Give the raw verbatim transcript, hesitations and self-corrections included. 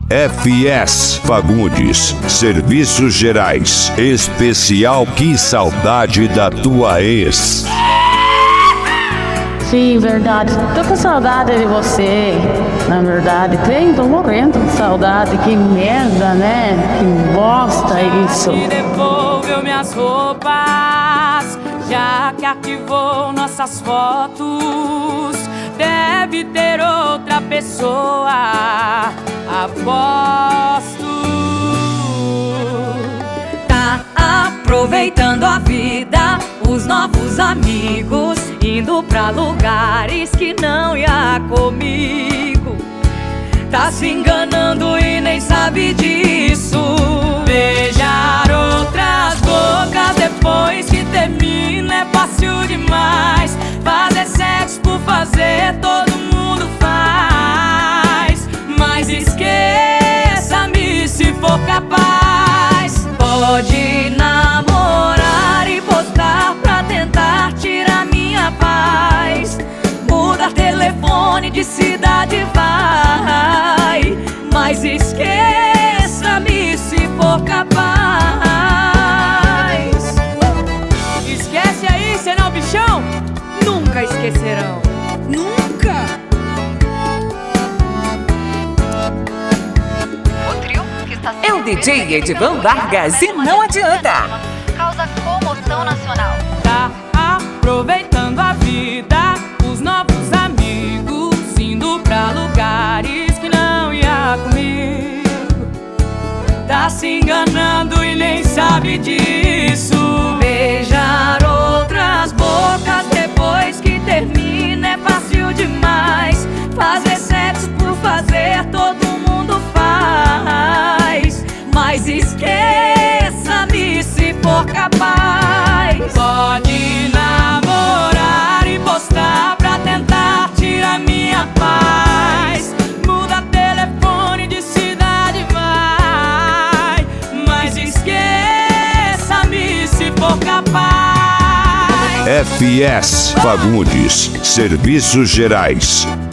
F S Fagundes, Serviços Gerais. Especial Que Saudade da Tua Ex. Sim, verdade. Tô com saudade de você. Na verdade, tem, tô morrendo de saudade. Que merda, né? Que bosta isso. Me devolveu minhas roupas, já que arquivou nossas fotos. Deve ter outra pessoa, aposto. Tá aproveitando a vida, os novos amigos, indo pra lugares que não ia comigo. Tá se enganando e nem sabe disso. Beijar outras bocas depois que termina é fácil demais. Fazer sexo por fazer todo mundo faz. Mas esqueça-me se for capaz. Pode namorar e postar pra tentar tirar minha paz. Mudar telefone de cidade vai. Mas esqueça-me se for capaz. Esquece aí, senão bichão nunca esquecerão. Nunca! O trio que está É o D J Edivan Vargas e não adianta. causa comoção nacional. Tá aproveitando a vida, os novos amigos, indo pra lugares que não ia comigo. Tá se enganando e nem sabe disso. Beijar outras bocas depois que termina é fácil demais. Fazer sexo por fazer todo mundo faz. Mas esqueça-me se for capaz. Pode namorar e postar pra tentar tirar minha paz. Muda telefone de cidade vai. Mas esqueça-me se for capaz. F S Fagundes, Serviços Gerais.